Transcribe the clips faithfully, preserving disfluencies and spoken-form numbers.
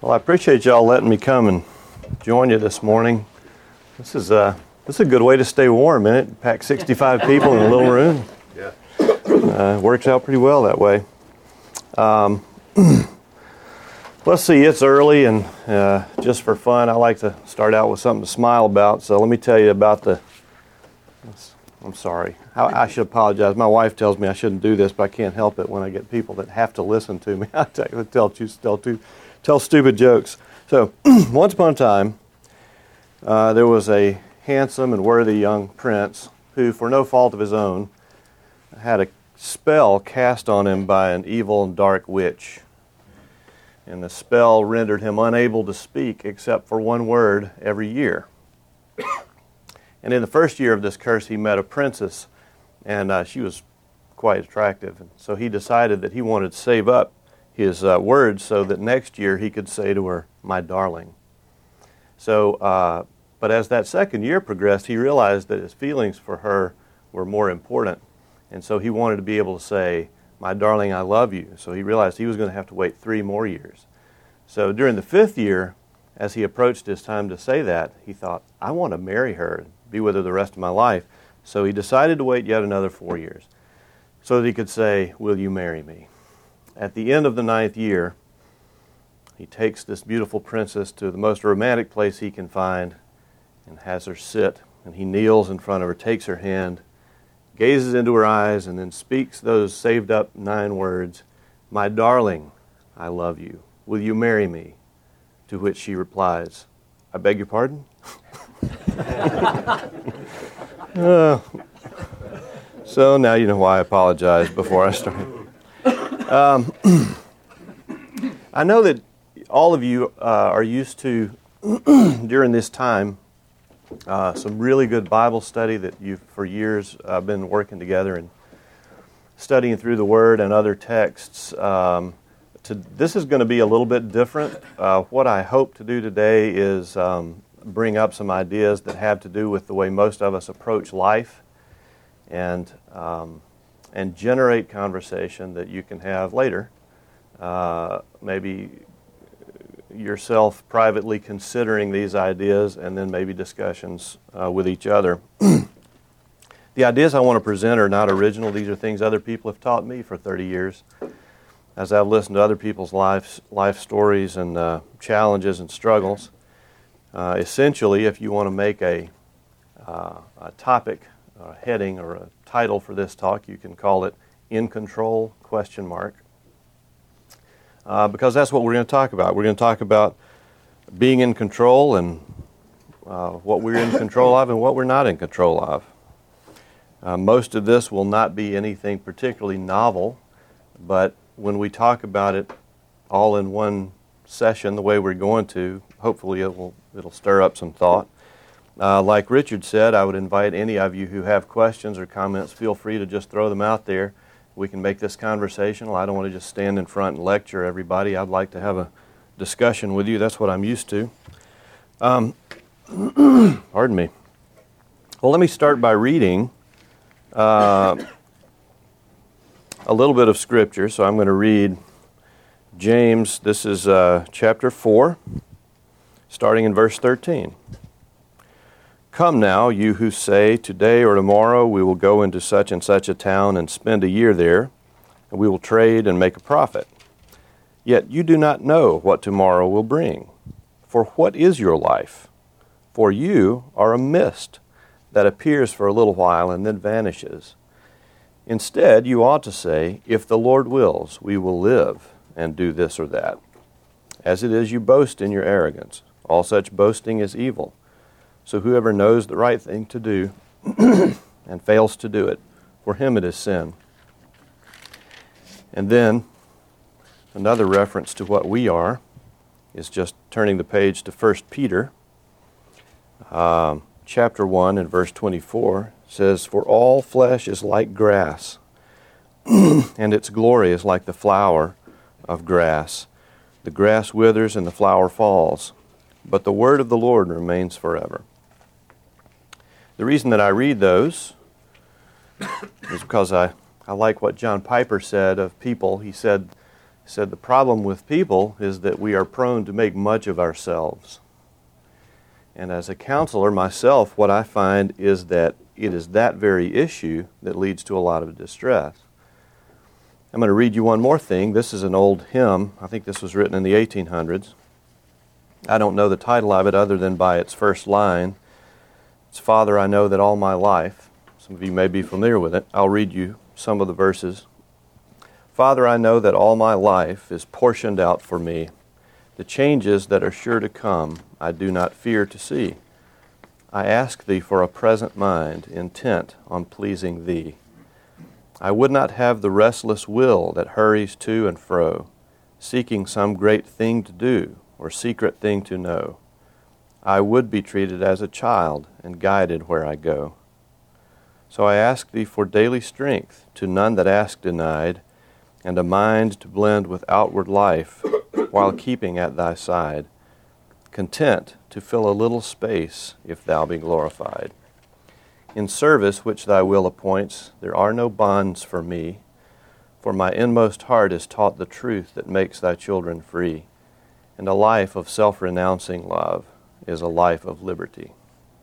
Well, I appreciate y'all letting me come and join you this morning. This is a this is a good way to stay warm, isn't it? Pack sixty-five people in a little room. Yeah, uh, works out pretty well that way. Um, let's see. It's early, and uh, just for fun, I like to start out with something to smile about. So let me tell you about the. I'm sorry. I, I should apologize. My wife tells me I shouldn't do this, but I can't help it when I get people that have to listen to me. I tell, tell, tell, tell, tell stupid jokes. So, once upon a time, uh, there was a handsome and worthy young prince who, for no fault of his own, had a spell cast on him by an evil and dark witch. And the spell rendered him unable to speak except for one word every year. And in the first year of this curse, he met a princess, and uh, she was quite attractive. And so he decided that he wanted to save up his uh, words so that next year he could say to her, "My darling." So, uh, but as that second year progressed, he realized that his feelings for her were more important. And so he wanted to be able to say, "My darling, I love you." So he realized he was going to have to wait three more years. So during the fifth year, as he approached his time to say that, he thought, "I want to marry her and be with her the rest of my life." So he decided to wait yet another four years so that he could say, "Will you marry me?" At the end of the ninth year, he takes this beautiful princess to the most romantic place he can find and has her sit. And he kneels in front of her, takes her hand, gazes into her eyes, and then speaks those saved up nine words, "My darling, I love you. Will you marry me?" To which she replies, "I beg your pardon?" uh, so now you know why I apologized before I started. Um, I know that all of you uh, are used to, during this time, uh, some really good Bible study that you've for years uh, been working together and studying through the Word and other texts. Um, to, this is going to be a little bit different. Uh, what I hope to do today is um, bring up some ideas that have to do with the way most of us approach life and um, and generate conversation that you can have later. Uh, maybe yourself privately considering these ideas and then maybe discussions uh, with each other. The ideas I want to present are not original. These are things other people have taught me for thirty years. As I've listened to other people's life, life stories and uh, challenges and struggles. Uh, essentially, if you want to make a, uh, a topic, a heading, or a title for this talk, you can call it "In Control?" question mark. Uh, because that's what we're going to talk about. We're going to talk about being in control and uh, what we're in control of and what we're not in control of. Uh, most of this will not be anything particularly novel, but when we talk about it all in one session, the way we're going to, hopefully it will it'll stir up some thought. Uh, like Richard said, I would invite any of you who have questions or comments, feel free to just throw them out there. We can make this conversational. I don't want to just stand in front and lecture everybody. I'd like to have a discussion with you. That's what I'm used to. Um, pardon me. Well, let me start by reading uh, a little bit of Scripture. So I'm going to read James. This is uh, chapter four, starting in verse thirteen. "Come now, you who say, 'Today or tomorrow we will go into such and such a town and spend a year there, and we will trade and make a profit.' Yet you do not know what tomorrow will bring. For what is your life? For you are a mist that appears for a little while and then vanishes. Instead, you ought to say, 'If the Lord wills, we will live and do this or that.' As it is, you boast in your arrogance. All such boasting is evil. So whoever knows the right thing to do and fails to do it, for him it is sin." And then another reference to what we are is just turning the page to First Peter. Um, chapter one and verse twenty-four says, "For all flesh is like grass, and its glory is like the flower of grass. The grass withers and the flower falls, but the word of the Lord remains forever." The reason that I read those is because I, I like what John Piper said of people. He said, said the problem with people is that we are prone to make much of ourselves. And as a counselor myself, what I find is that it is that very issue that leads to a lot of distress. I'm going to read you one more thing. This is an old hymn. I think this was written in the eighteen hundreds. I don't know the title of it other than by its first line. It's Father, I Know That All My Life. Some of you may be familiar with it. I'll read you some of the verses. Father, I know that all my life is portioned out for me. The changes that are sure to come, I do not fear to see. I ask Thee for a present mind, intent on pleasing Thee. I would not have the restless will that hurries to and fro, seeking some great thing to do or secret thing to know. I would be treated as a child and guided where I go. So I ask Thee for daily strength, to none that ask denied, and a mind to blend with outward life while keeping at Thy side, content to fill a little space if Thou be glorified. In service which Thy will appoints, there are no bonds for me, for my inmost heart is taught the truth that makes Thy children free, and a life of self-renouncing love is a life of liberty.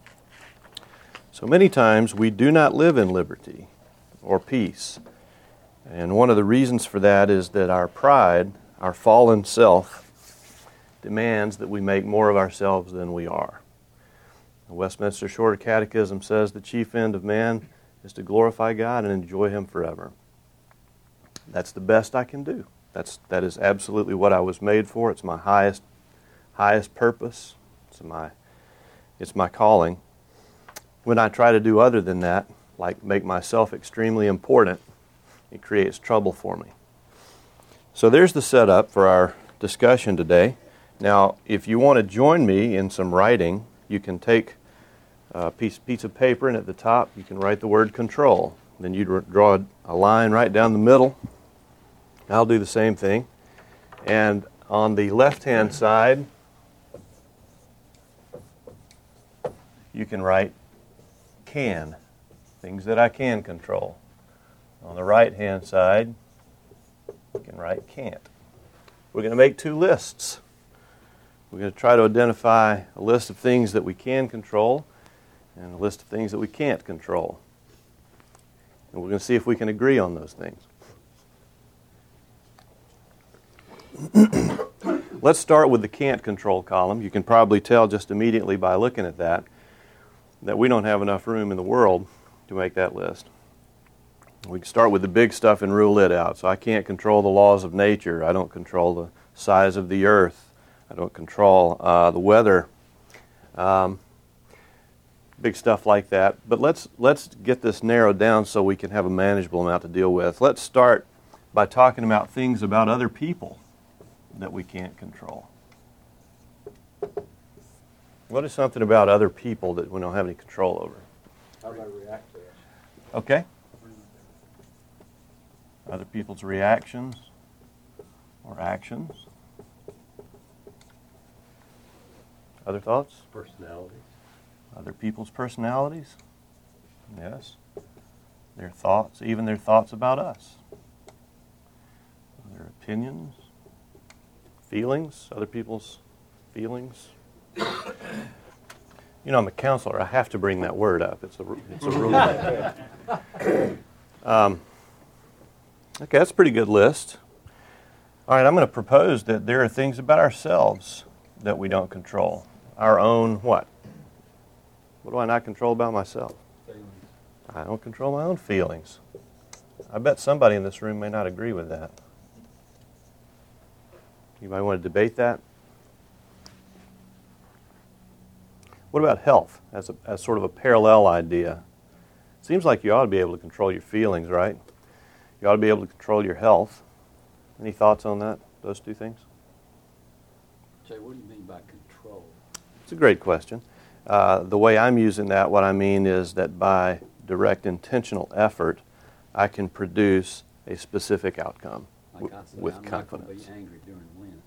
So many times we do not live in liberty or peace. And one of the reasons for that is that our pride, our fallen self, demands that we make more of ourselves than we are. The Westminster Shorter Catechism says the chief end of man is to glorify God and enjoy Him forever. That's the best I can do. That's, that is absolutely what I was made for. It's my highest, highest purpose. It's my, it's my calling. When I try to do other than that, like make myself extremely important, it creates trouble for me. So there's the setup for our discussion today. Now, if you want to join me in some writing, you can take a piece, piece of paper, and at the top you can write the word control. Then you draw a line right down the middle. I'll do the same thing. And on the left-hand side, you can write can, things that I can control. On the right-hand side, you can write can't. We're going to make two lists. We're going to try to identify a list of things that we can control and a list of things that we can't control. And we're going to see if we can agree on those things. Let's start with the can't control column. You can probably tell just immediately by looking at that that we don't have enough room in the world to make that list. We can start with the big stuff and rule it out. So I can't control the laws of nature. I don't control the size of the earth. I don't control uh, the weather. Um, big stuff like that. But let's let's get this narrowed down so we can have a manageable amount to deal with. Let's start by talking about things about other people that we can't control. What is something about other people that we don't have any control over? How they react to us. Okay. Other people's reactions or actions. Other thoughts? Personalities. Other people's personalities. Yes. Their thoughts, even their thoughts about us. Their opinions. Feelings, other people's feelings. You know, I'm a counselor. I have to bring that word up. It's a, it's a rule. um, okay, that's a pretty good list. All right, I'm going to propose that there are things about ourselves that we don't control. Our own what? What do I not control about myself? Feelings. I don't control my own feelings. I bet somebody in this room may not agree with that. You might want to debate that. What about health as, a, as sort of a parallel idea? Seems like you ought to be able to control your feelings, right? You ought to be able to control your health. Any thoughts on that, those two things? Jay, what do you mean by control? It's a great question. Uh, the way I'm using that, what I mean is that by direct intentional effort, I can produce a specific outcome Like w- I said, with I'm confidence. not going to be angry during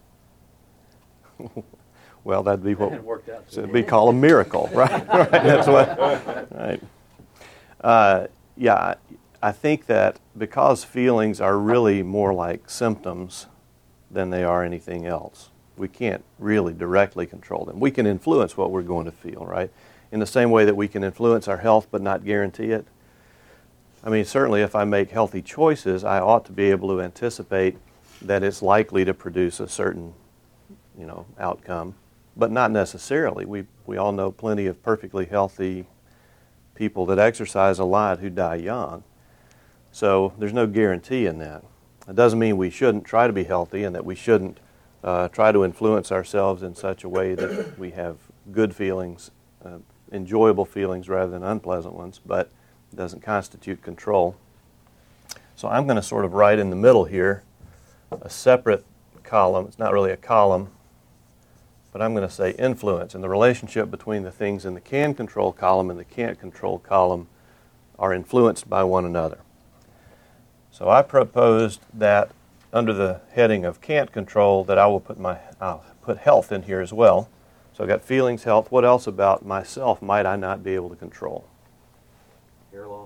Lent. Well, that'd be what That worked out so so it'd well. be called a miracle, right? Right. That's what. Right. Uh, yeah, I, I think that because feelings are really more like symptoms than they are anything else. We can't really directly control them. We can influence what we're going to feel, right? In the same way that we can influence our health but not guarantee it. I mean, certainly if I make healthy choices, I ought to be able to anticipate that it's likely to produce a certain, you know, outcome, but not necessarily. We we all know plenty of perfectly healthy people that exercise a lot who die young. So there's no guarantee in that. It doesn't mean we shouldn't try to be healthy and that we shouldn't uh, try to influence ourselves in such a way that we have good feelings, uh, enjoyable feelings rather than unpleasant ones, but it doesn't constitute control. So I'm going to sort of write in the middle here a separate column. It's not really a column, but I'm going to say influence. And the relationship between the things in the can control column and the can't control column are influenced by one another. So I proposed that under the heading of can't control that I will put my I'll put health in here as well. So I've got feelings, health. What else about myself might I not be able to control? Hair loss.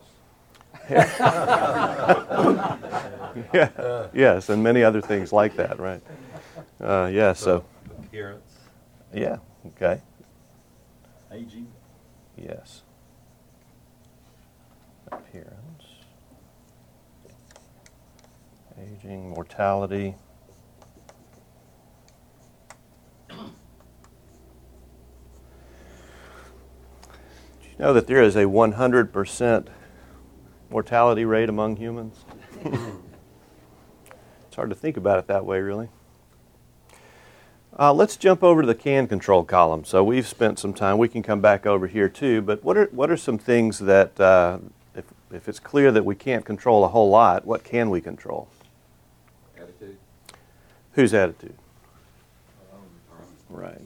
Yeah. Yes, and many other things like that, right? Uh, yeah, so. Appearance. Yeah, okay. Aging. Yes. Appearance. Aging, mortality. Did you know that there is a one hundred percent mortality rate among humans? It's hard to think about it that way, really. Uh, let's jump over to the can control column. So we've spent some time. We can come back over here too. But what are what are some things that, uh, if if it's clear that we can't control a whole lot, what can we control? Attitude. Whose attitude? Right.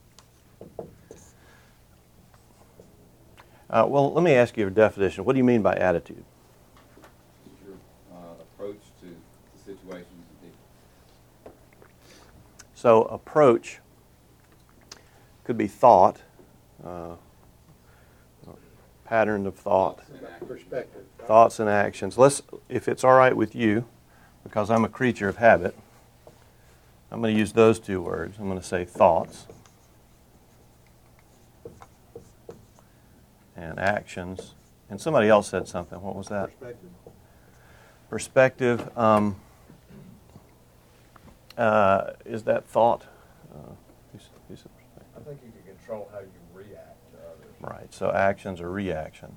Uh, well, let me ask you a definition. What do you mean by attitude? Your uh, approach to the situations and people. So approach could be thought, uh, pattern of thought, Perspective. thoughts and actions. Let's, if it's all right with you, because I'm a creature of habit, I'm going to use those two words. I'm going to say thoughts and actions. And somebody else said something. What was that? Perspective. Perspective. Um, uh, is that thought? Uh, who's, who's I think you can control how you react to others. right. So actions or reactions.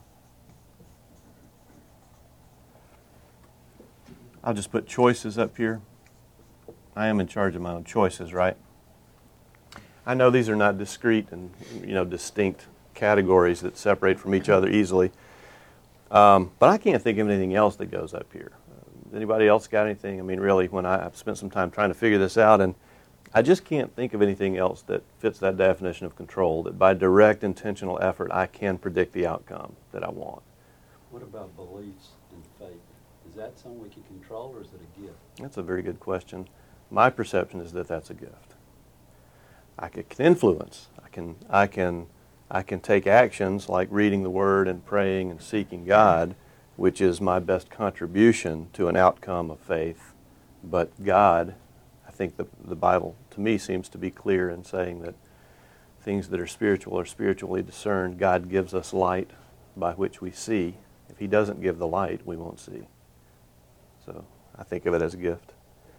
I'll just put choices up here. I am in charge of my own choices, right? I know these are not discrete and, you know, distinct categories that separate from each other easily, um, but I can't think of anything else that goes up here. Uh, anybody else got anything? I mean, really, when I, I've spent some time trying to figure this out, and I just can't think of anything else that fits that definition of control, that by direct intentional effort I can predict the outcome that I want. What about beliefs and faith? Is that something we can control, or is it a gift? That's a very good question. My perception is that that's a gift. I can influence. I can, I can, I can take actions like reading the Word and praying and seeking God, which is my best contribution to an outcome of faith. But God, I think the the Bible to me seems to be clear in saying that things that are spiritual are spiritually discerned. God gives us light by which we see. If He doesn't give the light, we won't see. So I think of it as a gift.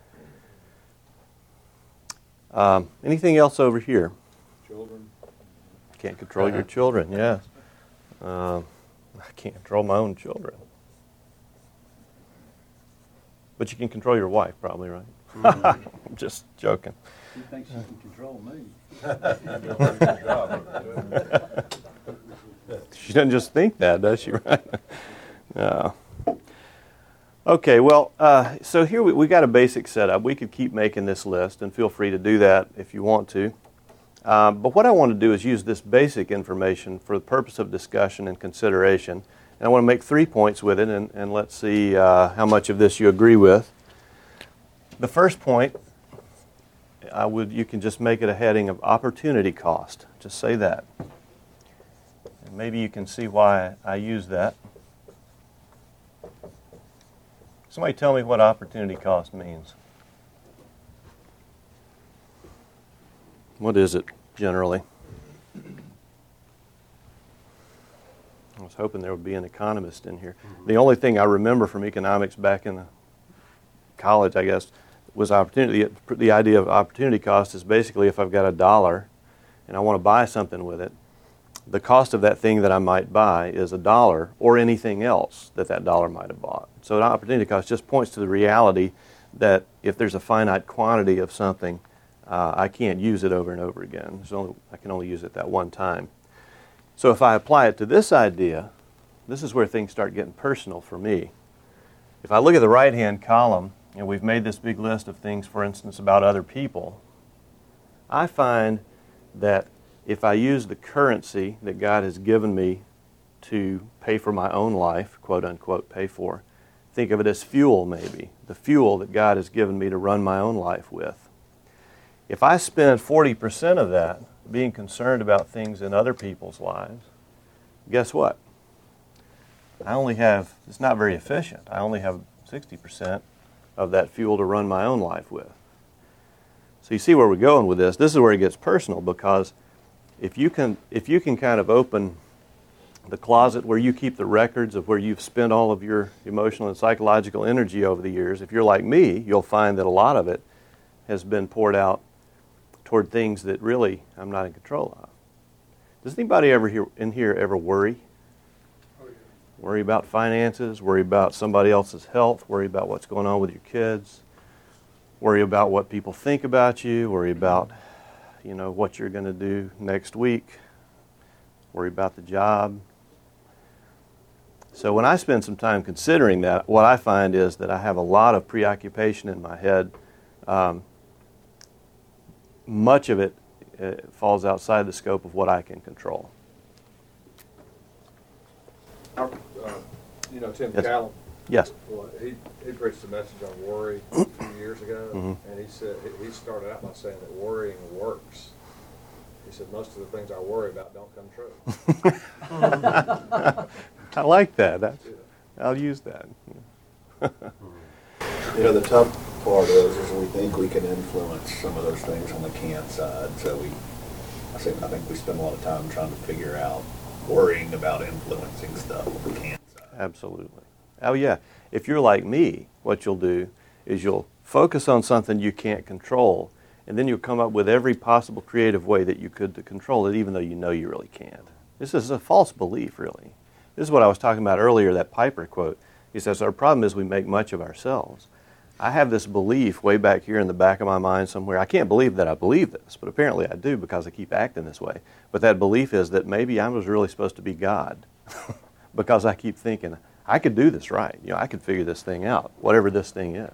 Um, anything else over here? Children. Can't control your children, yes. Um, I can't control my own children. But you can control your wife, probably, right? Mm-hmm. I'm just joking. She thinks she can control me. She doesn't just think that, does she, right? No. Okay, well, uh, so here we, we got a basic setup. We could keep making this list, and feel free to do that if you want to. Um, but what I want to do is use this basic information for the purpose of discussion and consideration. And I want to make three points with it, and, and let's see uh, how much of this you agree with. The first point, I would you can just make it a heading of opportunity cost. Just say that. And maybe you can see why I use that. Somebody tell me what opportunity cost means. What is it generally? I was hoping there would be an economist in here. Mm-hmm. The only thing I remember from economics back in the college, I guess, was opportunity. The, the idea of opportunity cost is basically if I've got a dollar and I want to buy something with it, the cost of that thing that I might buy is a dollar or anything else that that dollar might have bought. So an opportunity cost just points to the reality that if there's a finite quantity of something, uh, I can't use it over and over again. There's only, I can only use it that one time. So if I apply it to this idea, this is where things start getting personal for me. If I look at the right-hand column, and we've made this big list of things, for instance, about other people, I find that if I use the currency that God has given me to pay for my own life, quote unquote, pay for, think of it as fuel maybe, the fuel that God has given me to run my own life with. If I spend forty percent of that being concerned about things in other people's lives, guess what? I only have, it's not very efficient. I only have sixty percent of that fuel to run my own life with. So you see where we're going with this. This is where it gets personal, because if you can if you can kind of open the closet where you keep the records of where you've spent all of your emotional and psychological energy over the years, if you're like me, you'll find that a lot of it has been poured out toward things that really I'm not in control of. Does anybody ever here, in here ever worry? Worry about finances, worry about somebody else's health, worry about what's going on with your kids, worry about what people think about you, worry about, you know, what you're going to do next week, worry about the job. So when I spend some time considering that, what I find is that I have a lot of preoccupation in my head. Um, much of it uh, falls outside the scope of what I can control. Uh, you know, Tim Yes. Callum, Yes. well, he, he preached a message on worry a few years ago, Mm-hmm. and he said he he started out by saying that worrying works. He said most of the things I worry about don't come true. I like that. That's, I'll use that. You know, the tough part is, is we think we can influence some of those things on the can side. So we, I think, I think we spend a lot of time trying to figure out, worrying about influencing stuff on the can side. Absolutely. Oh, yeah. If you're like me, what you'll do is you'll focus on something you can't control, and then you'll come up with every possible creative way that you could to control it, even though you know you really can't. This is a false belief, really. This is what I was talking about earlier, that Piper quote. He says, our problem is we make much of ourselves. I have this belief way back here in the back of my mind somewhere. I can't believe that I believe this, but apparently I do because I keep acting this way. But that belief is that maybe I was really supposed to be God because I keep thinking, I could do this right. You know, I could figure this thing out, whatever this thing is.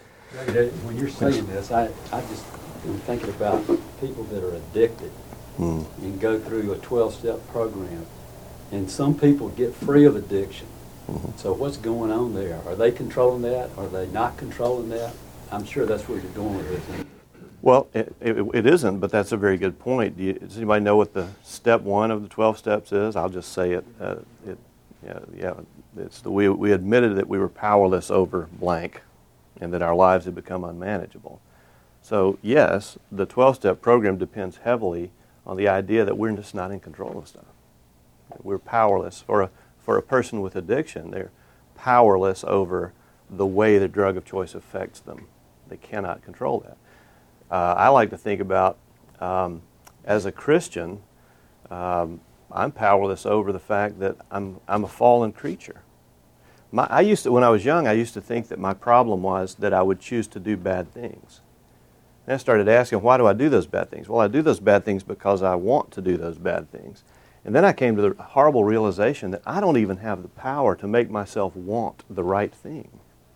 When you're saying this, I, I just am thinking about people that are addicted Mm. and go through a twelve-step program. And some people get free of addiction. Mm-hmm. So what's going on there? Are they controlling that? Are they not controlling that? I'm sure that's where you're going with this. Isn't it? Well, it, it, it isn't, but that's a very good point. Do you, does anybody know what the step one of the twelve steps is? I'll just say it. Uh, it yeah, yeah, it's the, we, we admitted that we were powerless over blank and that our lives had become unmanageable. So, yes, the twelve-step program depends heavily on the idea that we're just not in control of stuff. We're powerless. For a, for a person with addiction, they're powerless over the way the drug of choice affects them. They cannot control that. Uh, I like to think about, um, as a Christian, um, I'm powerless over the fact that I'm I'm a fallen creature. My, I used to, when I was young, I used to think that my problem was that I would choose to do bad things. And I started asking, why do I do those bad things? Well, I do those bad things because I want to do those bad things. And then I came to the horrible realization that I don't even have the power to make myself want the right thing.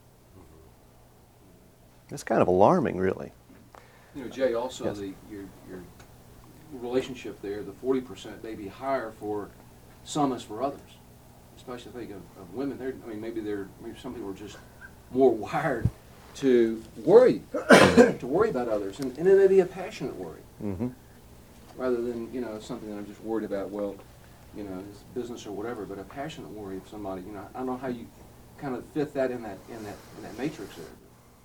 It's kind of alarming, really. You know, Jay, also Yes. the your your relationship there, the forty percent may be higher for some as for others. Especially think of, of women. They're, I mean, maybe they're maybe some people are just more wired to worry, to worry about others, and, and it may be a passionate worry, Mm-hmm. rather than you know something that I'm just worried about. Well, you know, it's business or whatever, but a passionate worry of somebody. You know, I don't know how you kind of fit that in that in that in that matrix there.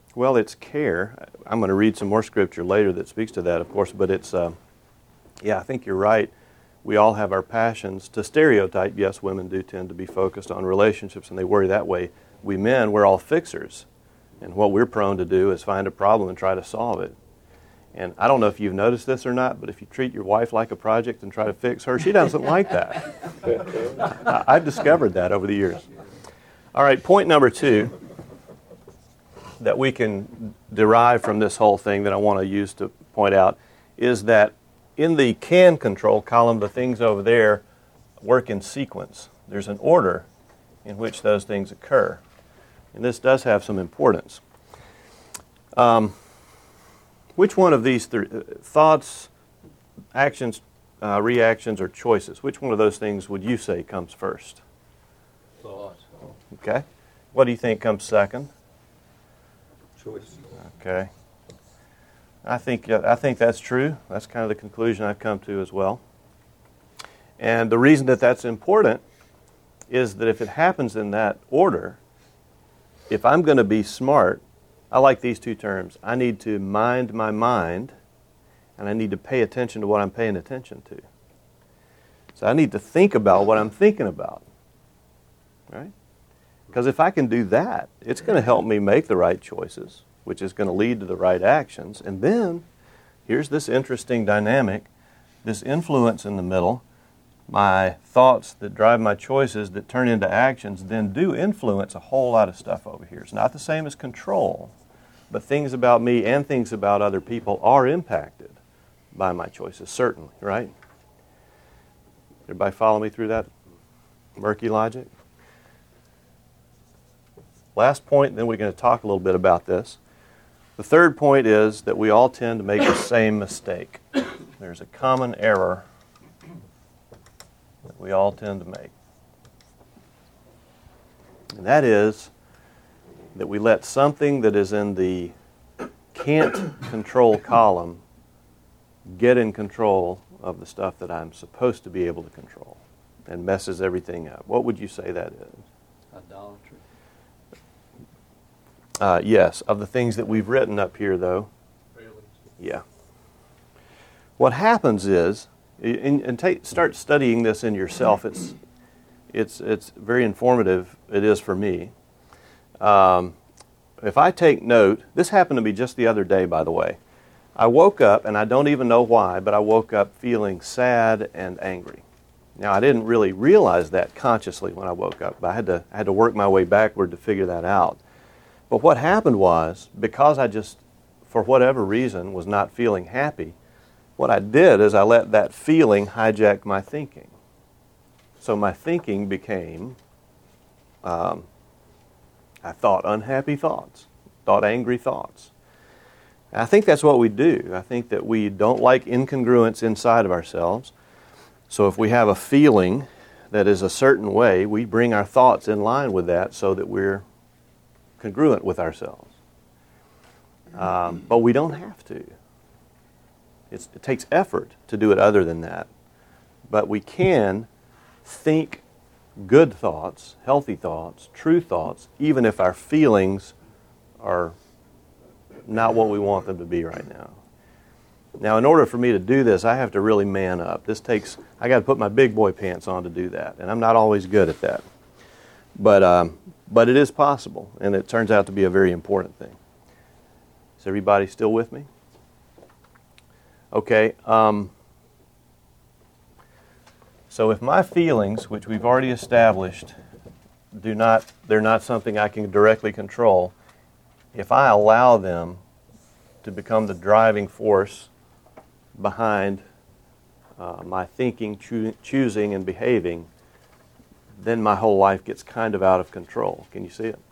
Well, it's care. I'm going to read some more scripture later that speaks to that, of course, but it's, uh, yeah, I think you're right. We all have our passions. To stereotype, yes, women do tend to be focused on relationships, and they worry that way. We men, we're all fixers, and what we're prone to do is find a problem and try to solve it. And I don't know if you've noticed this or not, but if you treat your wife like a project and try to fix her, she doesn't like that. I, I've discovered that over the years. All right, point number two that we can derive from this whole thing that I want to use to point out is that in the can control column, the things over there work in sequence. There's an order in which those things occur. And this does have some importance. Um, which one of these th- thoughts, actions, uh, reactions, or choices, which one of those things would you say comes first? Thoughts. Okay. What do you think comes second? Choice. Okay. I think uh, I think that's true. That's kind of the conclusion I've come to as well. And the reason that that's important is that if it happens in that order, if I'm going to be smart, I like these two terms. I need to mind my mind, and I need to pay attention to what I'm paying attention to. So I need to think about what I'm thinking about, right? Because if I can do that, it's going to help me make the right choices, which is going to lead to the right actions. And then, here's this interesting dynamic, this influence in the middle. My thoughts that drive my choices that turn into actions then do influence a whole lot of stuff over here. It's not the same as control, but things about me and things about other people are impacted by my choices, certainly, right? Everybody follow me through that murky logic? Last point, then we're going to talk a little bit about this. The third point is that we all tend to make the same mistake. There's a common error that we all tend to make. And that is that we let something that is in the can't control column get in control of the stuff that I'm supposed to be able to control and messes everything up. What would you say that is? Idolatry. Uh, yes, of the things that we've written up here, though. Yeah. What happens is, and, and take, start studying this in yourself. It's it's it's very informative. It is for me. Um, if I take note, this happened to me just the other day, by the way. I woke up, and I don't even know why, but I woke up feeling sad and angry. Now, I didn't really realize that consciously when I woke up, but I had to I had to work my way backward to figure that out. But what happened was, because I just, for whatever reason, was not feeling happy, what I did is I let that feeling hijack my thinking. So my thinking became, um, I thought unhappy thoughts, thought angry thoughts. And I think that's what we do. I think that we don't like incongruence inside of ourselves. So if we have a feeling that is a certain way, we bring our thoughts in line with that so that we're congruent with ourselves. Um, but we don't have to. It's, it takes effort to do it other than that. But we can think good thoughts, healthy thoughts, true thoughts, even if our feelings are not what we want them to be right now. Now, in order for me to do this, I have to really man up. This takes, I got to put my big boy pants on to do that, and I'm not always good at that. But um, but it is possible, and it turns out to be a very important thing. Is everybody still with me? Okay. Um, so if my feelings, which we've already established, do not, they're not something I can directly control, if I allow them to become the driving force behind uh, my thinking, choo- choosing, and behaving, then my whole life gets kind of out of control. Can you see it?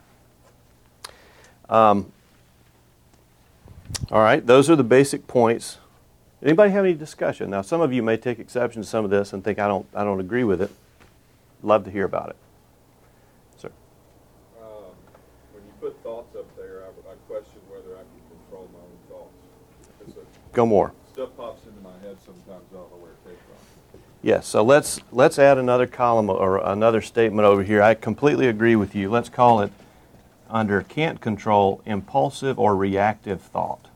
Um, all right, those are the basic points. Anybody have any discussion? Now, some of you may take exception to some of this and think I don't, I don't agree with it. Love to hear about it. Sir? Um, when you put thoughts up there, I, I question whether I can control my own thoughts. It's a, Go more. Stuff pops into my head sometimes, I don't know where it came from. Yes, so let's let's add another column or another statement over here. I completely agree with you. Let's call it under can't control impulsive or reactive thought.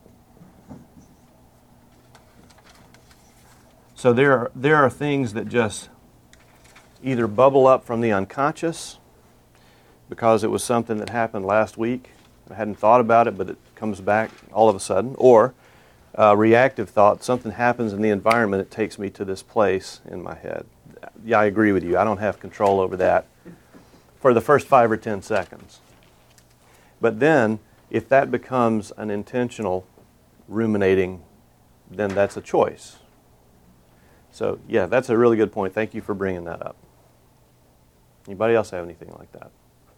So there are, there are things that just either bubble up from the unconscious because it was something that happened last week. I hadn't thought about it, but it comes back all of a sudden. Or uh, reactive thought, something happens in the environment, it takes me to this place in my head. Yeah, I agree with you. I don't have control over that for the first five or ten seconds. But then, if that becomes an intentional ruminating, then that's a choice. So, yeah, that's a really good point. Thank you for bringing that up. Anybody else have anything like that?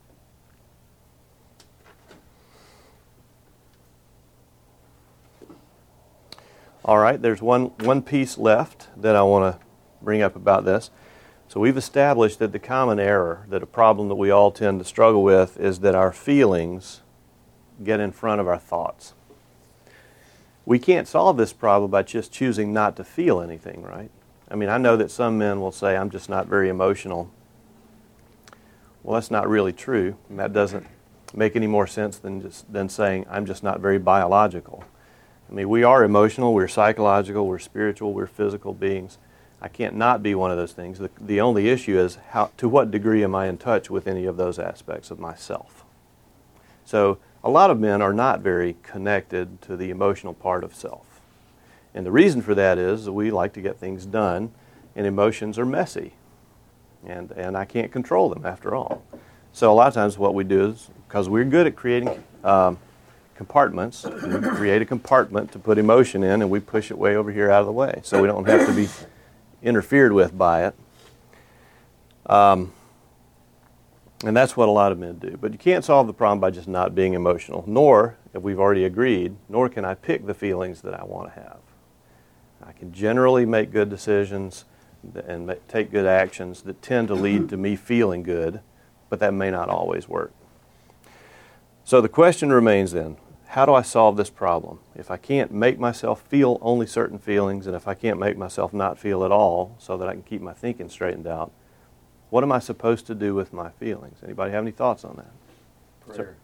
All right, there's one, one piece left that I want to bring up about this. So we've established that the common error, that a problem that we all tend to struggle with, is that our feelings get in front of our thoughts. We can't solve this problem by just choosing not to feel anything, right? I mean, I know that some men will say, I'm just not very emotional. Well, that's not really true, and that doesn't make any more sense than just than saying, I'm just not very biological. I mean, we are emotional, we're psychological, we're spiritual, we're physical beings. I can't not be one of those things. The, the only issue is how, to what degree am I in touch with any of those aspects of myself? So a lot of men are not very connected to the emotional part of self. And the reason for that is that we like to get things done, and emotions are messy. And, and I can't control them after all. So a lot of times what we do is, because we're good at creating um, compartments, we create a compartment to put emotion in, and we push it way over here out of the way so we don't have to be interfered with by it. Um, and that's what a lot of men do. But you can't solve the problem by just not being emotional, nor, if we've already agreed, nor can I pick the feelings that I want to have. I can generally make good decisions and make, take good actions that tend to lead to me feeling good, but that may not always work. So the question remains then, how do I solve this problem? If I can't make myself feel only certain feelings, and if I can't make myself not feel at all so that I can keep my thinking straightened out, what am I supposed to do with my feelings? Anybody have any thoughts on that? Prayer.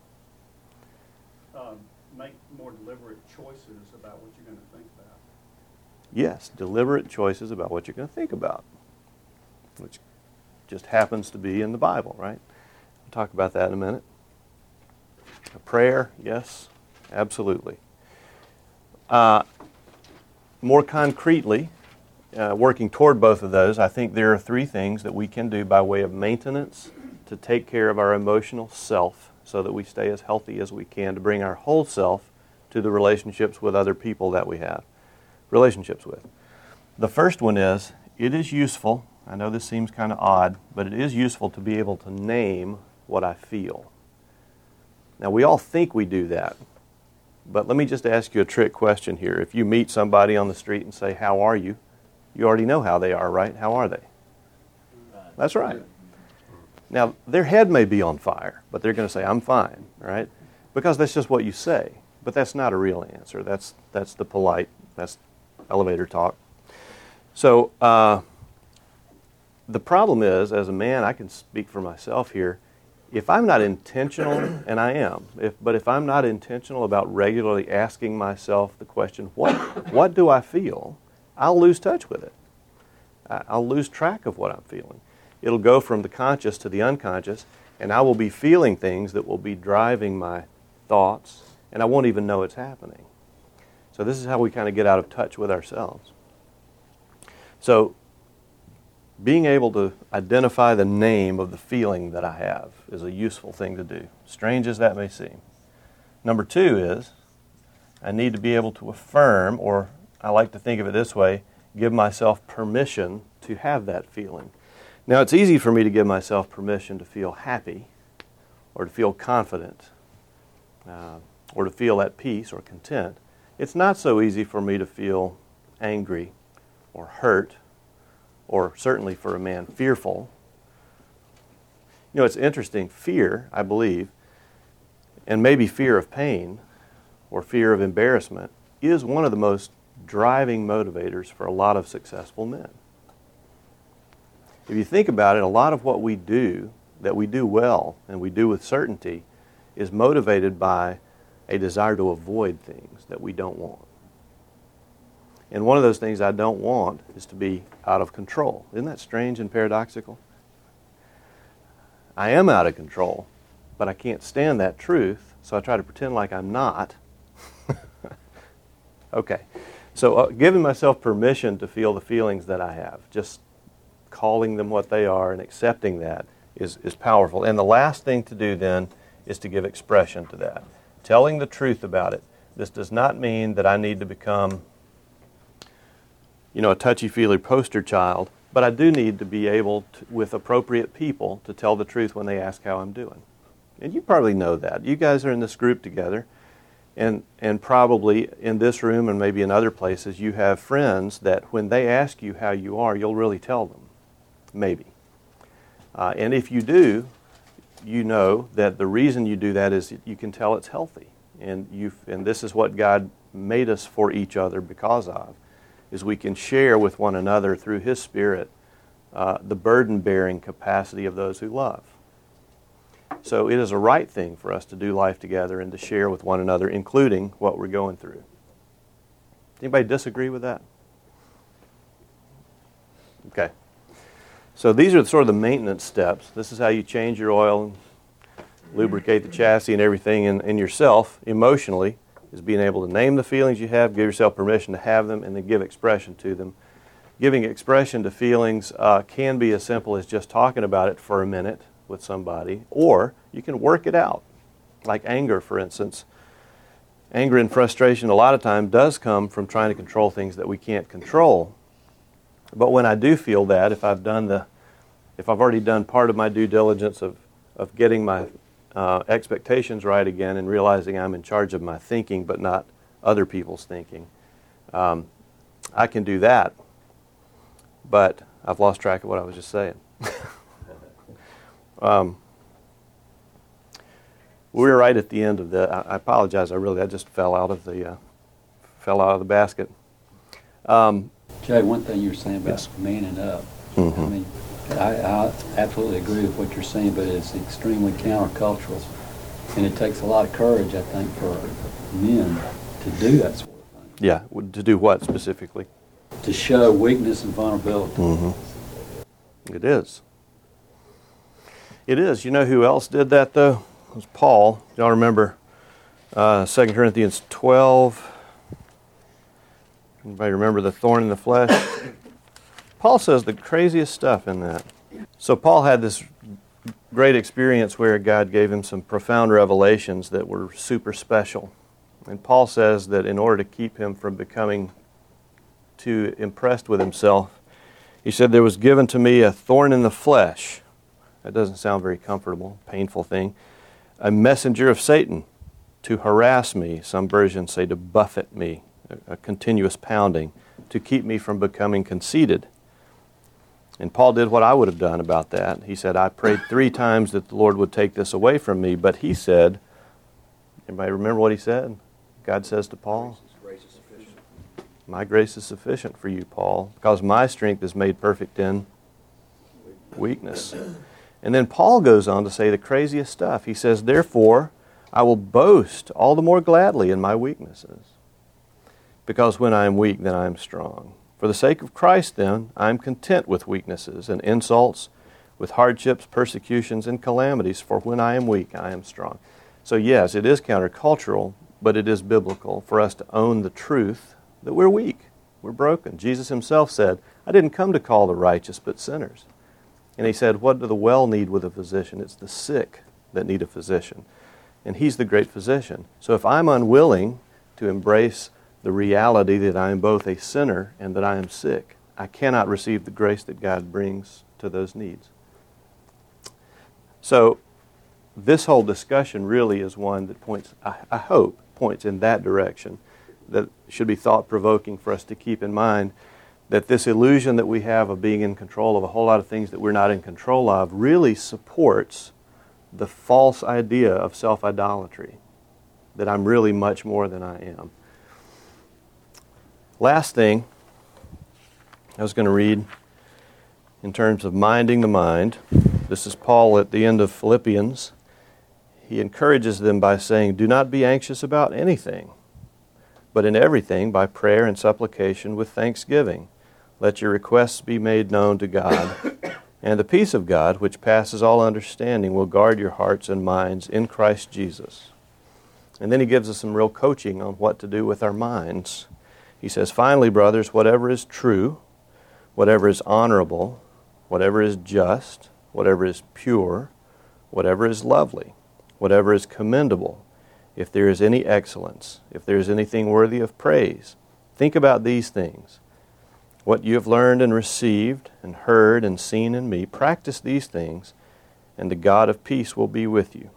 Um, make more deliberate choices about what you're going to think about. Yes, deliberate choices about what you're going to think about, which just happens to be in the Bible, right? We'll talk about that in a minute. A prayer, yes, absolutely. Uh, more concretely, uh, working toward both of those, I think there are three things that we can do by way of maintenance to take care of our emotional self so that we stay as healthy as we can to bring our whole self to the relationships with other people that we have relationships with. The first one is, it is useful, I know this seems kind of odd, but it is useful to be able to name what I feel. Now, we all think we do that, but let me just ask you a trick question here. If you meet somebody on the street and say, how are you? You already know how they are, right? How are they? That's right. Now, their head may be on fire, but they're going to say, I'm fine, right? Because that's just what you say. But that's not a real answer. That's that's the polite, that's elevator talk. So, uh, the problem is, as a man, I can speak for myself here, if I'm not intentional, and I am, if, but if I'm not intentional about regularly asking myself the question, what, what do I feel, I'll lose touch with it. I'll lose track of what I'm feeling. It'll go from the conscious to the unconscious, and I will be feeling things that will be driving my thoughts, and I won't even know it's happening. So this is how we kind of get out of touch with ourselves. So being able to identify the name of the feeling that I have is a useful thing to do, strange as that may seem. Number two is, I need to be able to affirm, or I like to think of it this way, give myself permission to have that feeling. Now, it's easy for me to give myself permission to feel happy, or to feel confident, uh, or to feel at peace or content. It's not so easy for me to feel angry or hurt, or certainly for a man, fearful. You know, it's interesting. Fear, I believe, and maybe fear of pain or fear of embarrassment, is one of the most driving motivators for a lot of successful men. If you think about it, a lot of what we do that we do well and we do with certainty is motivated by a desire to avoid things that we don't want. And one of those things I don't want is to be out of control. Isn't that strange and paradoxical? I am out of control, but I can't stand that truth, so I try to pretend like I'm not. Okay, so uh, giving myself permission to feel the feelings that I have, just calling them what they are and accepting that is, is powerful. And the last thing to do then is to give expression to that. Telling the truth about it. This does not mean that I need to become, you know, a touchy-feely poster child, but I do need to be able, to, with appropriate people, to tell the truth when they ask how I'm doing. And you probably know that. You guys are in this group together, and and probably in this room and maybe in other places, you have friends that when they ask you how you are, you'll really tell them. Maybe. Uh, and if you do, you know that the reason you do that is you can tell it's healthy. And you and this is what God made us for each other because of, is we can share with one another through His Spirit uh, the burden-bearing capacity of those who love. So it is a right thing for us to do life together and to share with one another, including what we're going through. Anybody disagree with that? Okay. So these are sort of the maintenance steps. This is how you change your oil and lubricate the chassis and everything in, in yourself emotionally, is being able to name the feelings you have, give yourself permission to have them, and then give expression to them. Giving expression to feelings uh, can be as simple as just talking about it for a minute with somebody, or you can work it out. Like anger, for instance. Anger and frustration a lot of times does come from trying to control things that we can't control. But when I do feel that, if I've done the, if I've already done part of my due diligence of, of getting my uh, expectations right again and realizing I'm in charge of my thinking but not other people's thinking, um, I can do that. But I've lost track of what I was just saying. um, we were right at the end of the. I, I apologize. I really I just fell out of the uh, fell out of the basket. Um, Jay, one thing you were saying about Yes. manning up. Mhm. I mean, I, I absolutely agree with what you're saying, but it's extremely countercultural, and it takes a lot of courage, I think, for men to do that sort of thing. yeah, to do what specifically? To show weakness and vulnerability. Mm-hmm. It is. It is. You know who else did that, though? It was Paul. Y'all remember uh, Second Corinthians twelve? Anybody remember the thorn in the flesh? Paul says the craziest stuff in that. So Paul had this great experience where God gave him some profound revelations that were super special. And Paul says that in order to keep him from becoming too impressed with himself, he said, there was given to me a thorn in the flesh. That doesn't sound very comfortable, painful thing. A messenger of Satan to harass me. Some versions say to buffet me, a, a continuous pounding, to keep me from becoming conceited. And Paul did what I would have done about that. He said, I prayed three times that the Lord would take this away from me, but he said, anybody remember what he said? God says to Paul, my grace is sufficient for you, Paul, because my strength is made perfect in weakness. And then Paul goes on to say the craziest stuff. He says, therefore, I will boast all the more gladly in my weaknesses, because when I am weak, then I am strong. For the sake of Christ, then, I am content with weaknesses and insults, with hardships, persecutions, and calamities, for when I am weak, I am strong. So yes, it is countercultural, but it is biblical for us to own the truth that we're weak, we're broken. Jesus himself said, I didn't come to call the righteous, but sinners. And he said, what do the well need with a physician? It's the sick that need a physician. And he's the great physician. So if I'm unwilling to embrace the reality that I am both a sinner and that I am sick, I cannot receive the grace that God brings to those needs. So this whole discussion really is one that points, I, I hope, points in that direction, that should be thought-provoking for us to keep in mind, that this illusion that we have of being in control of a whole lot of things that we're not in control of really supports the false idea of self-idolatry, that I'm really much more than I am. Last thing I was going to read in terms of minding the mind This is Paul at the end of Philippians. He encourages them by saying, "Do not be anxious about anything, but in everything, by prayer and supplication with thanksgiving, let your requests be made known to God. And the peace of God, which passes all understanding, will guard your hearts and minds in Christ Jesus." And then he gives us some real coaching on what to do with our minds. He says, "Finally, brothers, whatever is true, whatever is honorable, whatever is just, whatever is pure, whatever is lovely, whatever is commendable, if there is any excellence, if there is anything worthy of praise, think about these things. What you have learned and received and heard and seen in me, practice these things, and the God of peace will be with you."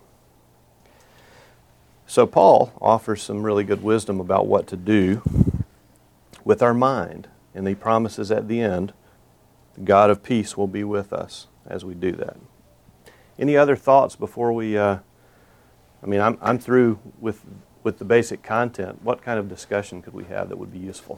So Paul offers some really good wisdom about what to do with our mind, and he promises at the end, the God of peace will be with us as we do that. Any other thoughts before we, uh, I mean, I'm, I'm through with, with the basic content. What kind of discussion could we have that would be useful?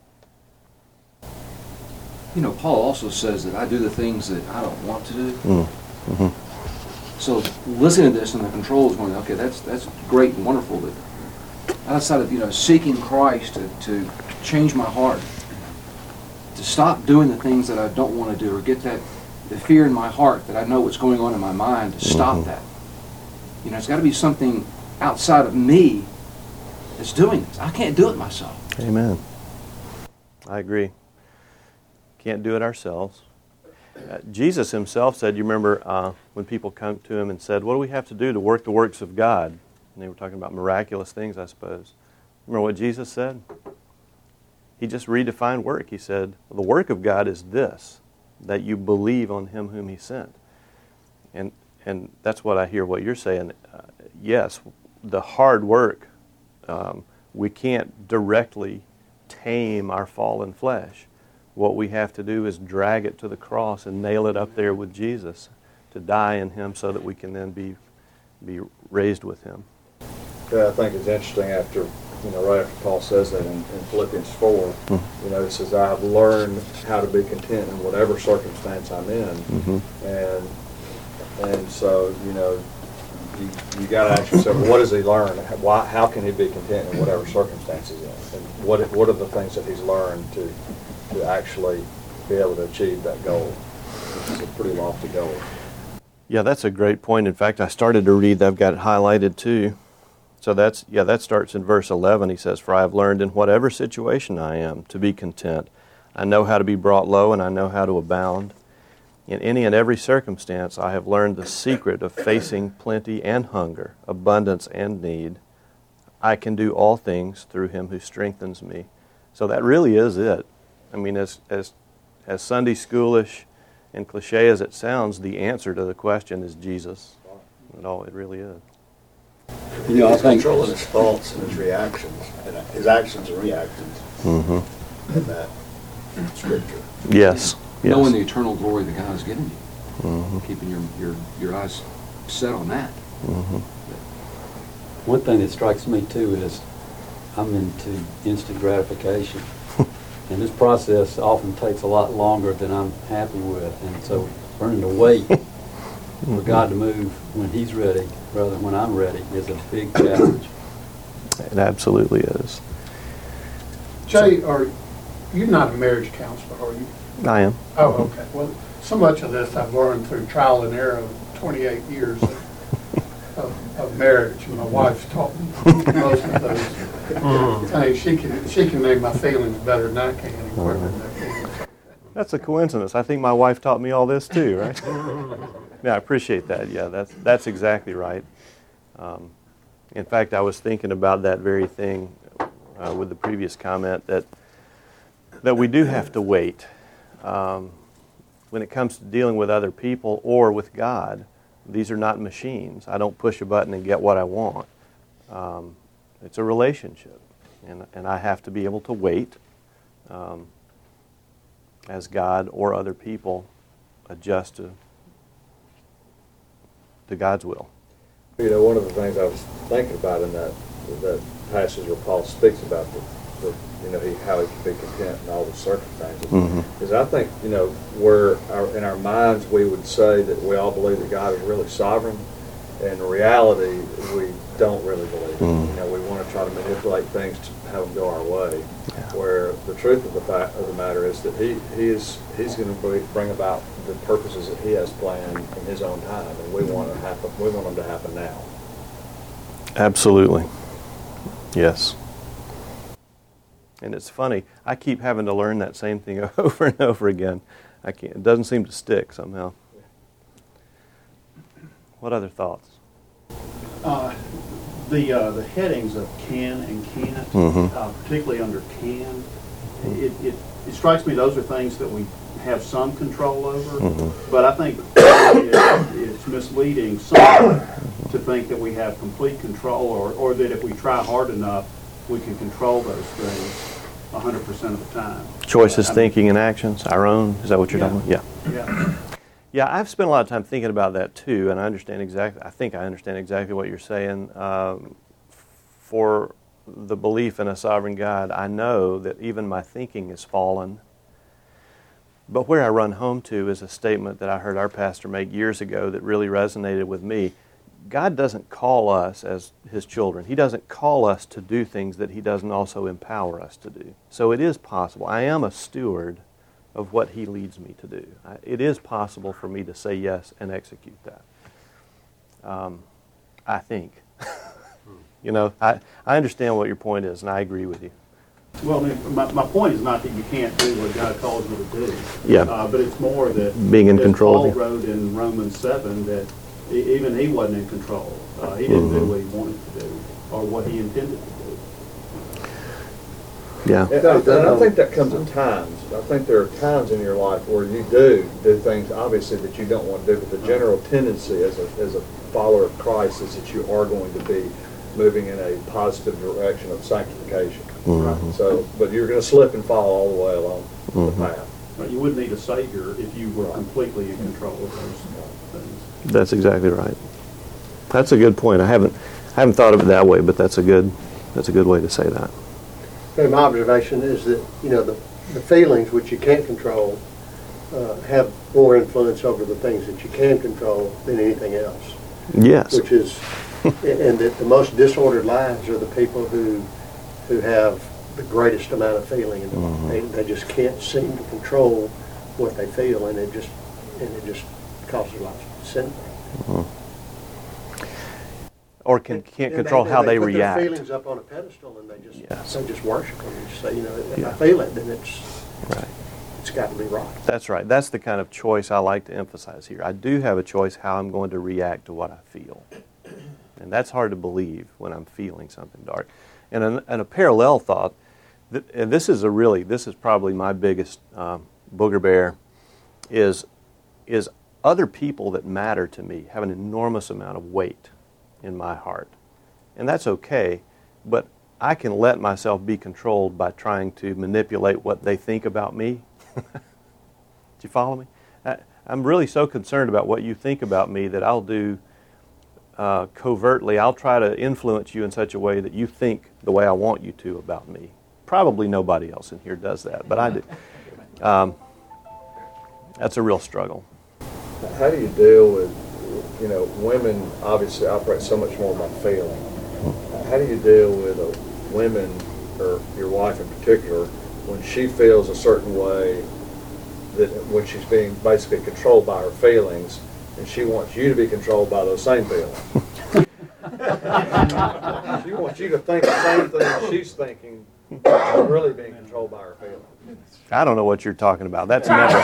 You know, Paul also says that I do the things that I don't want to do. Mm. Mm-hmm. So listening to this and the control is going, okay, that's that's great and wonderful, but outside of, you know, seeking Christ to, to change my heart, to stop doing the things that I don't want to do, or get that, the fear in my heart that I know what's going on in my mind, to stop Mm-hmm. that. You know, it's got to be something outside of me that's doing this. I can't do it myself. Amen. I agree. Can't do it ourselves. Uh, Jesus himself said, you remember uh, when people come to him and said, "What do we have to do to work the works of God?" And they were talking about miraculous things, I suppose. Remember what Jesus said? He just redefined work. He said, the work of God is this, that you believe on him whom he sent. And and that's what I hear what you're saying. Uh, yes, the hard work, um, we can't directly tame our fallen flesh. What we have to do is drag it to the cross and nail it up there with Jesus, to die in him so that we can then be be raised with him. Yeah, I think it's interesting after, you know, right after Paul says that in, in Philippians four, Mm-hmm. you know, he says, "I have learned how to be content in whatever circumstance I'm in." Mm-hmm. And and so, you know, you, you got to ask yourself, what does he learn? Why, how can he be content in whatever circumstance he's in? And what what are the things that he's learned to to actually be able to achieve that goal? It's a pretty lofty goal. Yeah, that's a great point. In fact, I started to read, I've got it highlighted too. So that's, yeah, that starts in verse eleven. He says, "For I have learned in whatever situation I am to be content. I know how to be brought low, and I know how to abound. In any and every circumstance, I have learned the secret of facing plenty and hunger, abundance and need. I can do all things through him who strengthens me." So that really is it. I mean, as as as Sunday schoolish and cliche as it sounds, the answer to the question is Jesus. It all, it really is. You know, I He's think controlling his thoughts and his reactions, and his actions and reactions Mm-hmm. in that scripture. Yes. Yes. Knowing the eternal glory that God has given you, Mm-hmm. keeping your, your, your eyes set on that. Mm-hmm. one thing that strikes me too is I'm into instant gratification. And this process often takes a lot longer than I'm happy with. And so learning to wait for God to move when he's ready rather than when I'm ready is a big challenge. It absolutely is. Jay, are you're not a marriage counselor, are you? I am. Oh, okay. Well, so much of this I've learned through trial and error of twenty-eight years of, of, of marriage. And my wife's taught me most of those things. She can she can name my feelings better than I can. and quicker than I can. That's a coincidence. I think my wife taught me all this too, right? Yeah, I appreciate that. Yeah, that's that's exactly right. Um, in fact, I was thinking about that very thing uh, with the previous comment that that we do have to wait um, when it comes to dealing with other people or with God. These are not machines. I don't push a button and get what I want. Um, it's a relationship, and and I have to be able to wait. Um, as God or other people adjust to, to God's will. You know, one of the things I was thinking about in that that passage where Paul speaks about the that, you know, he, how he can be content in all the circumstances. Mhm. Because I think, you know, where our, in our minds we would say that we all believe that God is really sovereign, and in reality we don't really believe it. Mm. You know, we want to try to manipulate things to have them go our way. Yeah. Where the truth of the fact of the matter is that he, he is he's going to bring about the purposes that he has planned in his own time, and we want to happen. We want them to happen now. Absolutely. Yes. And it's funny, I keep having to learn that same thing over and over again. I can't, it doesn't seem to stick somehow. What other thoughts? Uh, The, uh, the headings of can and can't, Mhm. uh, particularly under can, it, it, it strikes me those are things that we have some control over, Mhm. but I think it, it's misleading some to think that we have complete control, or, or that if we try hard enough, we can control those things one hundred percent of the time. Choices, I mean, thinking, and actions, our own. Is that what you're Yeah. talking about? Yeah. Yeah. Yeah, I've spent a lot of time thinking about that too, and I understand exactly, I think I understand exactly what you're saying. Um, for the belief in a sovereign God, I know that even my thinking is fallen. But where I run home to is a statement that I heard our pastor make years ago that really resonated with me. God doesn't call us as His children. He doesn't call us to do things that He doesn't also empower us to do. So it is possible. I am a steward of what He leads me to do. I, it is possible for me to say yes and execute that. Um, I think. you know, I, I understand what your point is, and I agree with you. Well, I mean, my, my point is not that you can't do what God calls you to do. Yeah. Uh, but it's more that Being in as control of Paul you. wrote in Romans seven that e- even he wasn't in control. Uh, he didn't do Mhm. what he wanted to do or what he intended to do. Yeah. And I, and I think that comes at times. I think there are times in your life where you do do things, obviously, that you don't want to do, but the general tendency as a, as a follower of Christ is that you are going to be moving in a positive direction of sanctification. Mhm. So, but you're going to slip and fall all the way along Mhm. the path. But you wouldn't need a savior if you were completely in control of those things. That's exactly right. That's a good point. I haven't I haven't thought of it that way, but that's a good that's a good way to say that. And my observation is that, you know, the, the feelings which you can't control uh, have more influence over the things that you can control than anything else. Yes. Which is, and that the most disordered lives are the people who who have the greatest amount of feeling, and Mhm. they, they just can't seem to control what they feel, and it just and it just causes lots of sin. Mhm. Or can, can't And control they, how and they put react. their feelings up on a pedestal, and they just Yes. they just worship them. And just say, you know, if Yeah. I feel it, then it's Right. it's got to be right. That's right. That's the kind of choice I like to emphasize here. I do have a choice how I'm going to react to what I feel. And that's hard to believe when I'm feeling something dark. And, an, and a parallel thought, that, and this is a really, this is probably my biggest um, booger bear, is, is other people that matter to me have an enormous amount of weight in my heart. And that's okay, but I can let myself be controlled by trying to manipulate what they think about me. Do you follow me? I, I'm really so concerned about what you think about me that I'll do uh, covertly. I'll try to influence you in such a way that you think the way I want you to about me. Probably nobody else in here does that, but I do. Um, that's a real struggle. How do you deal with, you know, women obviously operate so much more by feeling. How do you deal with a women, or your wife in particular, when she feels a certain way, that when she's being basically controlled by her feelings, and she wants you to be controlled by those same feelings? She wants you to think the same thing she's thinking, but really being controlled by her feelings. I don't know what you're talking about. That's never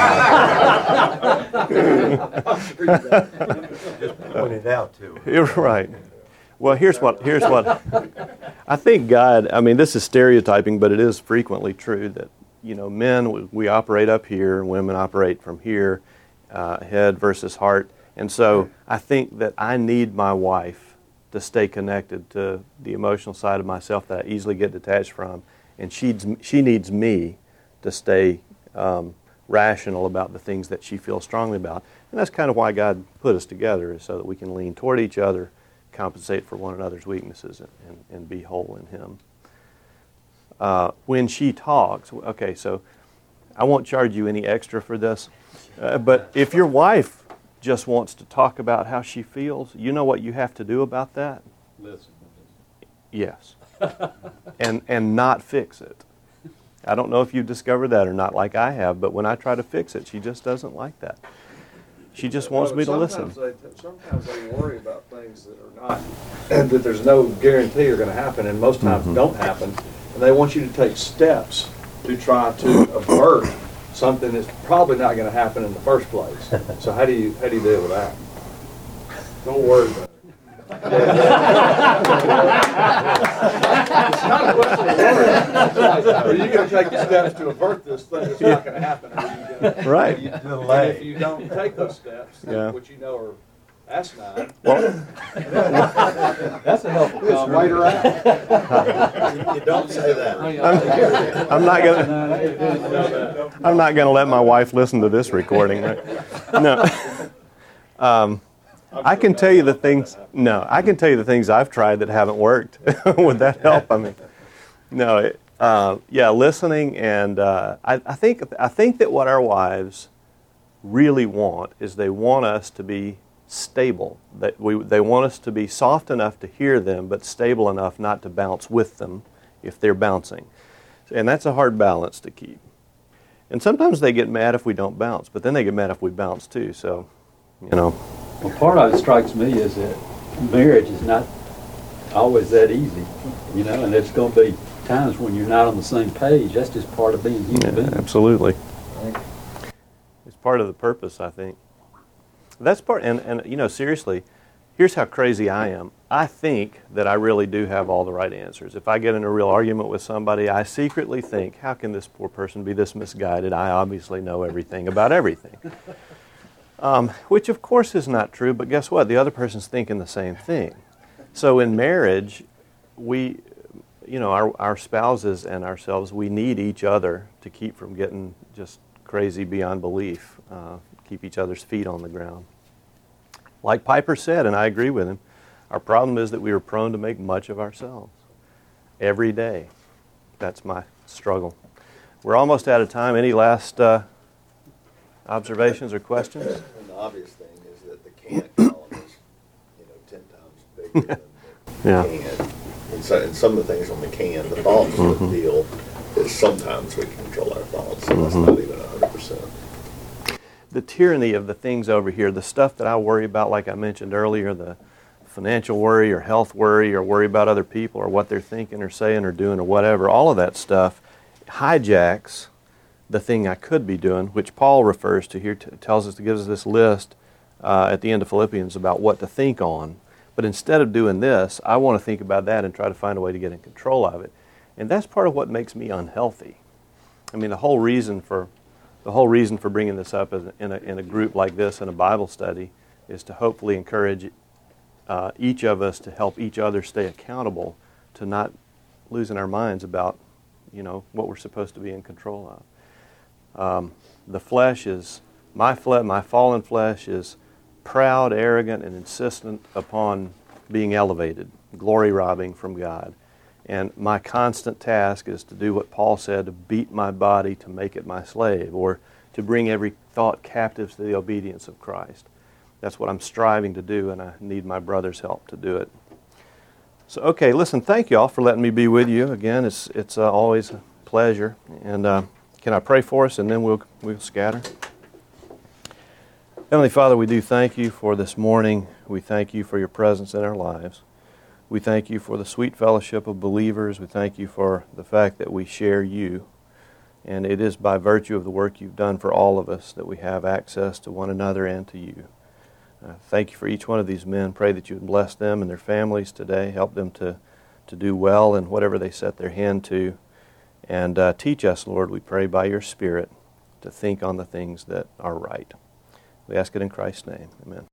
happened. Just point it out to her. You're right. Well, here's what, here's what, I think God, I mean, this is stereotyping, but it is frequently true that, you know, men, we, we operate up here, women operate from here, uh, head versus heart. And so I think that I need my wife to stay connected to the emotional side of myself that I easily get detached from. And she, she needs me to stay um, rational about the things that she feels strongly about. And that's kind of why God put us together, is so that we can lean toward each other, compensate for one another's weaknesses, and, and, and be whole in Him. uh, when she talks, okay, so I won't charge you any extra for this, uh, but if your wife just wants to talk about how she feels, you know what you have to do about that? Listen. Yes. and and not fix it. I don't know if you've discovered that or not like I have, but when I try to fix it, she just doesn't like that. She just wants me to listen. They, sometimes they worry about things that are not, and that there's no guarantee are going to happen, and most times Mm-hmm. don't happen, and they want you to take steps to try to avert something that's probably not going to happen in the first place. So how do you how do you deal with that? Don't worry about it. It's not a question of worry. Are you going to take the steps to avert this thing that's not going to happen? Or are you gonna, Right. You, and if you don't take those steps, Yeah. which you know are asinine, Well, That's a helpful just comment. wait her out. You don't say that. I'm not gonna. I'm not gonna let my wife listen to this recording. Right? No. Um, I can tell you the things. No, I can tell you the things I've tried that haven't worked. Would that help? I mean, no. It, uh, yeah, listening, and uh, I, I think I think that what our wives really want is they want us to be stable. That we they want us to be soft enough to hear them, but stable enough not to bounce with them if they're bouncing. And that's a hard balance to keep. And sometimes they get mad if we don't bounce, but then they get mad if we bounce too. So, you know. Well, part of it strikes me is that marriage is not always that easy, you know, and there's going to be times when you're not on the same page. That's just part of being human Yeah, beings. absolutely. It's part of the purpose, I think. That's part, and, and you know, seriously, here's how crazy I am. I think that I really do have all the right answers. If I get in a real argument with somebody, I secretly think, how can this poor person be this misguided? I obviously know everything about everything. Um, which, of course, is not true, but guess what? The other person's thinking the same thing. So in marriage, we, you know, our, our spouses and ourselves, we need each other to keep from getting just crazy beyond belief, uh, keep each other's feet on the ground. Like Piper said, and I agree with him, our problem is that we are prone to make much of ourselves every day. That's my struggle. We're almost out of time. Any last uh, observations or questions? And the obvious thing is that the can't column is, you know, ten times bigger than the Yeah. can. And so, and some of the things on the can, the thoughts of the Mhm. deal is sometimes we can control our thoughts, so that's Mhm. not even a hundred percent. The tyranny of the things over here, the stuff that I worry about, like I mentioned earlier, the financial worry or health worry or worry about other people or what they're thinking or saying or doing or whatever, all of that stuff hijacks the thing I could be doing, which Paul refers to here, t- tells us, to gives us this list uh, at the end of Philippians about what to think on. But instead of doing this, I want to think about that and try to find a way to get in control of it. And that's part of what makes me unhealthy. I mean, the whole reason for the whole reason for bringing this up is in a, in a group like this, in a Bible study, is to hopefully encourage uh, each of us to help each other stay accountable to not losing our minds about, you know, what we're supposed to be in control of. Um, the flesh is, my flesh, my fallen flesh is proud, arrogant, and insistent upon being elevated, glory robbing from God. And my constant task is to do what Paul said, to beat my body to make it my slave, or to bring every thought captive to the obedience of Christ. That's what I'm striving to do, and I need my brother's help to do it. So, okay, listen, thank you all for letting me be with you. Again, it's it's uh, always a pleasure. And uh, can I pray for us, and then we'll we'll scatter? Heavenly Father, we do thank you for this morning. We thank you for your presence in our lives. We thank you for the sweet fellowship of believers. We thank you for the fact that we share you. And it is by virtue of the work you've done for all of us that we have access to one another and to you. Uh, thank you for each one of these men. Pray that you would bless them and their families today. Help them to, to do well in whatever they set their hand to. And uh, teach us, Lord, we pray by your Spirit, to think on the things that are right. We ask it in Christ's name. Amen.